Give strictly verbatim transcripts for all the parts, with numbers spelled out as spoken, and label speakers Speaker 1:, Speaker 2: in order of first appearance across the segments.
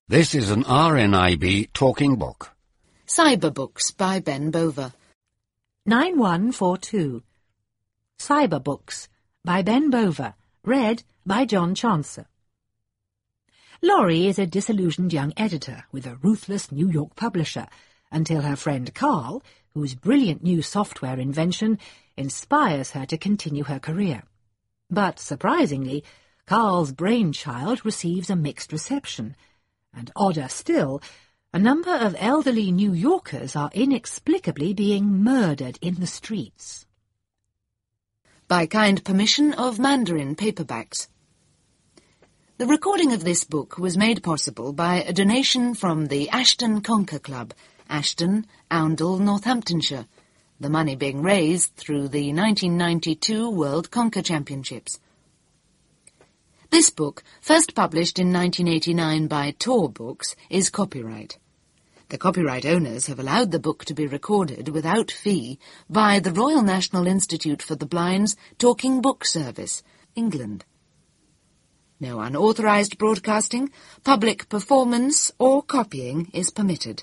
Speaker 1: This is an R N I B talking book.
Speaker 2: Cyberbooks by Ben Bova.
Speaker 3: nine one four two. Cyberbooks by Ben Bova. Read by John Chancellor. Laurie is a disillusioned young editor with a ruthless New York publisher until her friend Carl, whose brilliant new software invention inspires her to continue her career. But, surprisingly, Carl's brainchild receives a mixed reception, and odder still, a number of elderly New Yorkers are inexplicably being murdered in the streets.
Speaker 2: By kind permission of Mandarin Paperbacks. The recording of this book was made possible by a donation from the Ashton Conker Club, Ashton, Oundle, Northamptonshire, the money being raised through the nineteen ninety-two World Conker Championships. This book, first published in nineteen eighty-nine by Tor Books, is copyright. The copyright owners have allowed the book to be recorded without fee by the Royal National Institute for the Blind's Talking Book Service, England. No unauthorised broadcasting, public performance or copying is permitted.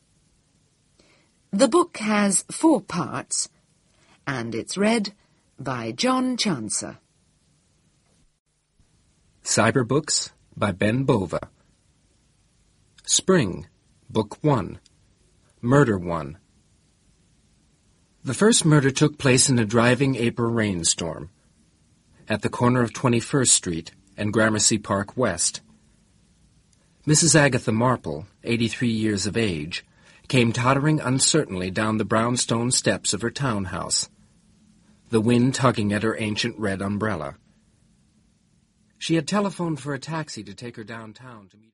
Speaker 2: The book has four parts, and it's read by John Chancellor.
Speaker 4: Cyberbooks by Ben Bova. Spring, Book one. Murder one. The first murder took place in a driving April rainstorm at the corner of twenty-first Street and Gramercy Park West. Missus Agatha Marple, eighty-three years of age, came tottering uncertainly down the brownstone steps of her townhouse, the wind tugging at her ancient red umbrella. She had telephoned for a taxi to take her downtown to meet